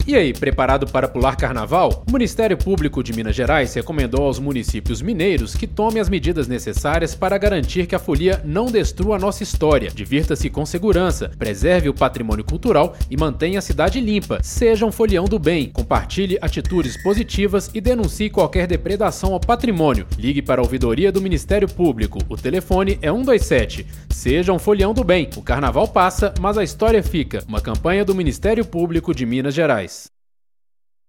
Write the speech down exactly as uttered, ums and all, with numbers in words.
E aí, preparado para pular carnaval? O Ministério Público de Minas Gerais recomendou aos municípios mineiros que tomem as medidas necessárias para garantir que a folia não destrua a nossa história. Divirta-se com segurança, preserve o patrimônio cultural e mantenha a cidade limpa. Seja um folião do bem, compartilhe atitudes positivas e denuncie qualquer depredação ao patrimônio. Ligue para a ouvidoria do Ministério Público. O telefone é um dois sete. Seja um folião do bem. O carnaval passa, mas a história fica. Uma campanha do Ministério Público de Minas Gerais.